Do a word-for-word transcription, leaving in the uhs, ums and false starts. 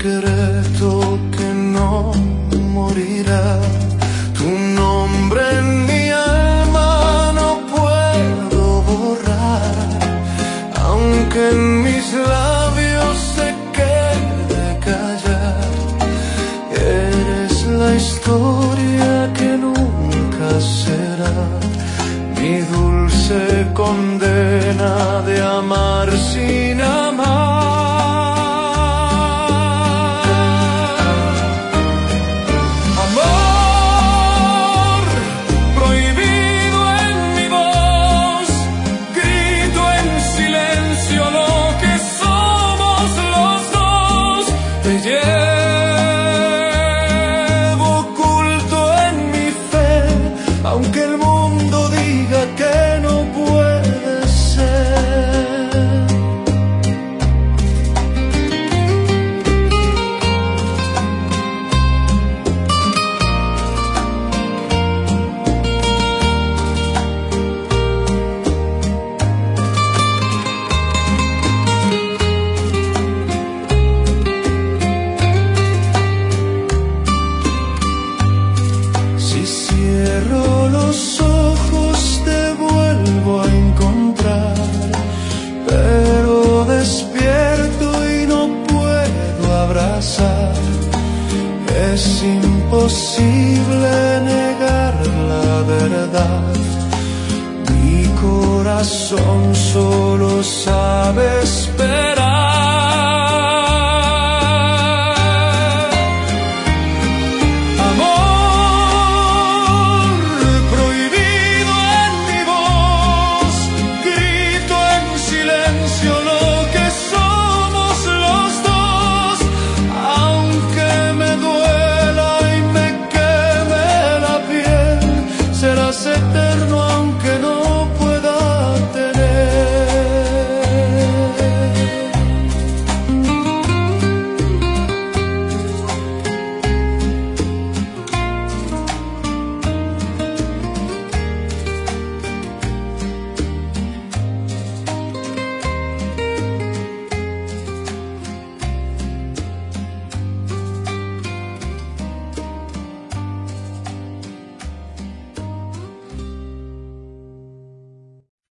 secreto que no morirá. Tu nombre en mi alma no puedo borrar, aunque en mis labios se quede callar. Eres la historia que nunca será, mi dulce condena de amar sin amar. Amor prohibido en mi voz, grito en silencio lo que somos los dos. Te llevo oculto en mi fe, aunque el mundo diga que no puede ser. Si cierro los ojos te vuelvo a encontrar, pero despierto y no puedo abrazar. Es imposible negar la verdad, mi corazón solo sabe esperar.